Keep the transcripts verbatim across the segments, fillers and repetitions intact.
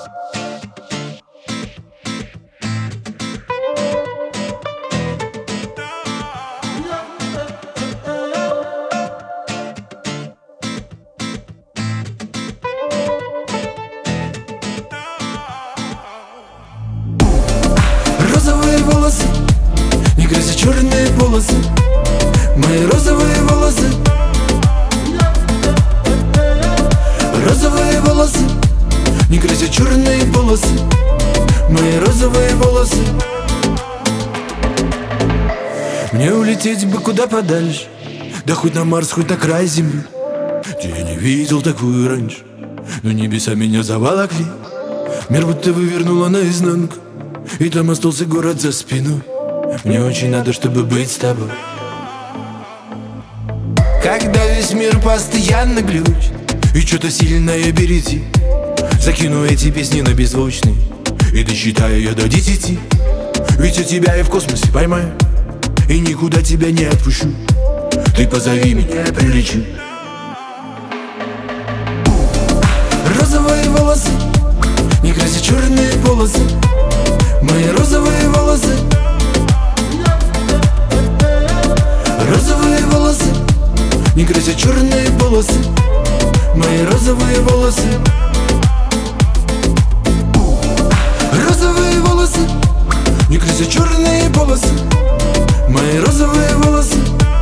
Розовые волосы, не грязь, черные полосы. Мои розовые волосы. Розовые волосы, не грязь, черные полосы. Мои розовые волосы. Мне улететь бы куда подальше, да хоть на Марс, хоть на край земли, где я не видел такую раньше. Но небеса меня заволокли, мир будто вывернуло наизнанку, и там остался город за спиной. Мне очень надо, чтобы быть с тобой. Когда весь мир постоянно глючит и что-то сильное берети, закину эти песни на беззвучный и досчитаю я до десяти. Ведь я тебя и в космосе поймаю, и никуда тебя не отпущу. Ты позови меня, я прилечу. Розовые волосы, не грязь, черные полосы. Мои розовые волосы. Розовые волосы, не грязь, черные полосы. Мои розовые волосы. Розовые волосы, не грязь, черные полосы. Мои розовые волосы.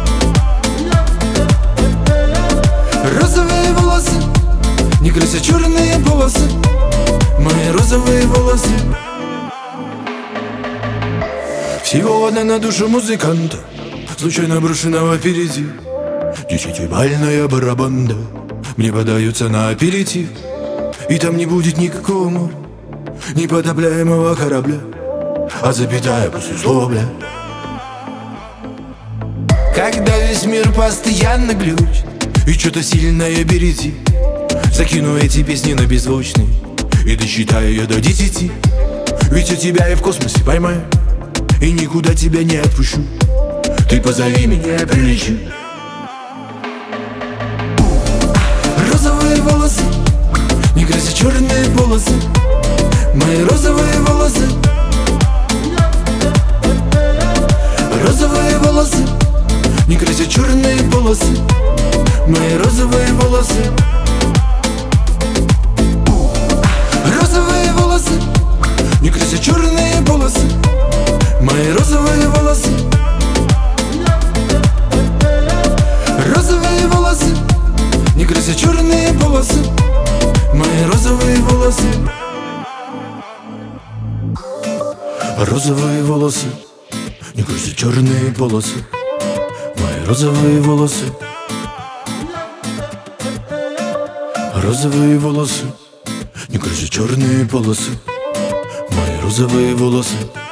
Розовые волосы, не грязь, черные полосы. Мои розовые волосы. Всего одна на душу музыканта, случайно брошенного впереди. Десятибальная барабанда мне подаются на аперитив, и там не будет никакого моря, непотопляемого корабля, а запятая после слова. Когда весь мир постоянно глючит и что-то сильное берети, закину эти песни на беззвучный и досчитаю я до десяти. Ведь я тебя и в космосе поймаю, и никуда тебя не отпущу. Ты позови меня, я прилечу. Розовые волосы, не грязь, черные полосы. Мои розовые волосы. Розовые волосы, не грязь, черные полосы. Мои розовые волосы. Розовые волосы, не грязь, черные полосы. Мои розовые волосы. Розовые волосы, не грязь, черные полосы. Мои розовые волосы. Розовые волосы, не грязь, черные полосы. Мои розовые волосы. Розовые волосы, не грязь, черные полосы. Мои розовые волосы.